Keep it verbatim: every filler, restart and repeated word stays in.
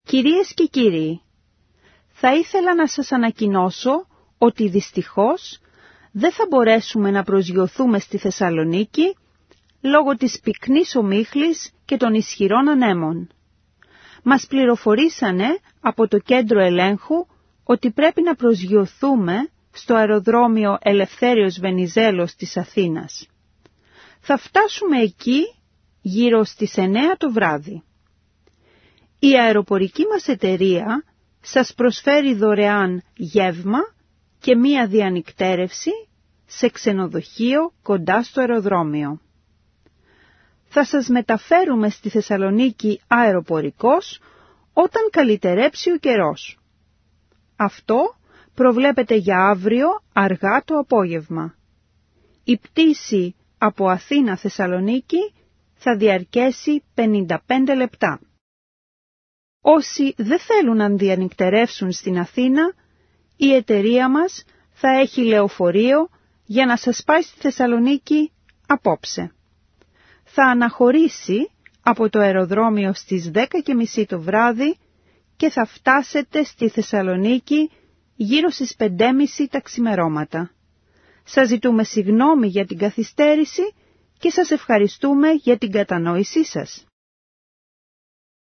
Κυρίες και κύριοι, θα ήθελα να σας ανακοινώσω ότι δυστυχώς δεν θα μπορέσουμε να προσγειωθούμε στη Θεσσαλονίκη λόγω της πυκνής ομίχλης και των ισχυρών ανέμων. Μας πληροφορήσανε από το κέντρο ελέγχου ότι πρέπει να προσγειωθούμε στο αεροδρόμιο Ελευθέριος Βενιζέλος της Αθήνας. Θα φτάσουμε εκεί γύρω στις εννέα το βράδυ. Η αεροπορική μας εταιρεία σας προσφέρει δωρεάν γεύμα και μία διανυκτέρευση σε ξενοδοχείο κοντά στο αεροδρόμιο. Θα σας μεταφέρουμε στη Θεσσαλονίκη αεροπορικός όταν καλυτερέψει ο καιρός. Αυτό προβλέπεται για αύριο αργά το απόγευμα. Η πτήση από Αθήνα Θεσσαλονίκη θα διαρκέσει πενήντα πέντε λεπτά. Όσοι δεν θέλουν να διανυκτερεύσουν στην Αθήνα, η εταιρεία μας θα έχει λεωφορείο για να σας πάει στη Θεσσαλονίκη απόψε. Θα αναχωρήσει από το αεροδρόμιο στις δέκα και μισή το βράδυ και θα φτάσετε στη Θεσσαλονίκη γύρω στις πέντε και μισή τα ξημερώματα. Σας ζητούμε συγγνώμη για την καθυστέρηση και σας ευχαριστούμε για την κατανόησή σας.